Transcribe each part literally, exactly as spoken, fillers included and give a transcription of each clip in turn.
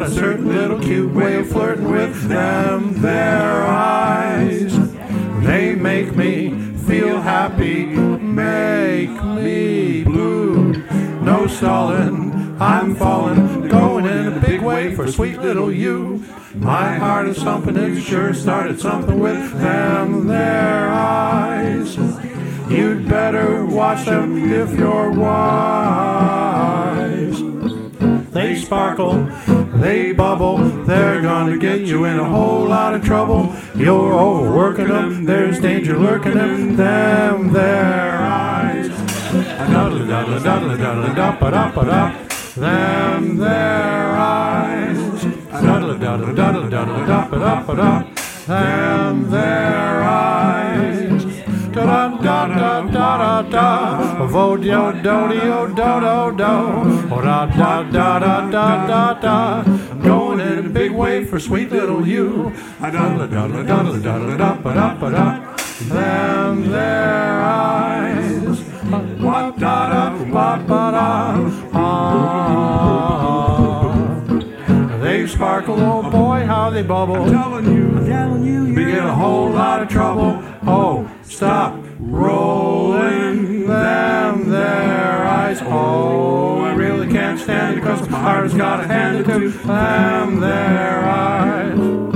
a certain little cute way of flirting with them, their eyes. They make me feel happy, make me blue. No stalling, I'm falling, going in a big way for sweet little you. My heart is thumping, it sure started something with them, their eyes. You'd better watch them if you're wise. They sparkle, they bubble, they're gonna get you in a whole lot of trouble. You're overworking them, there's danger lurking in them, their eyes. Da-da-da-da-da-da-da-da-da-da-da-da. Them, their eyes. Da-da-da-da-da-da-da-da-da-da-da. Them, their eyes. Da-da-da-da-da-da-da. Vo-do-do-do-do-do-do. Da-da-da-da-da-da-da. I'm going in a big way for sweet little you. Da-da-da-da-da-da-da-da-da-da. Them, their eyes. They sparkle, oh boy, how they bubble. I'm telling you, I'm telling you, you get a whole lot of trouble. Oh, stop rolling them, their eyes. Oh, I really can't stand it because my heart has got a hand to them, their eyes.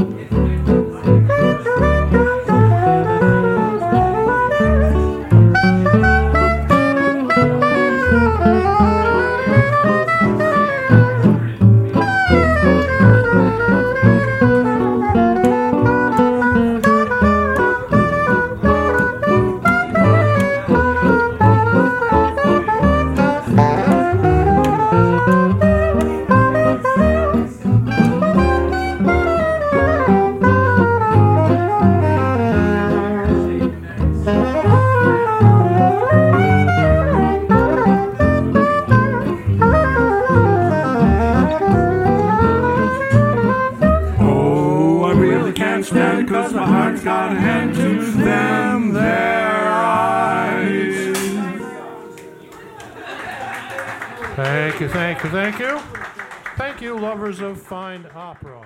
Because my heart's got a hand to them, their eyes. Thank you, thank you, thank you. Thank you, lovers of fine opera.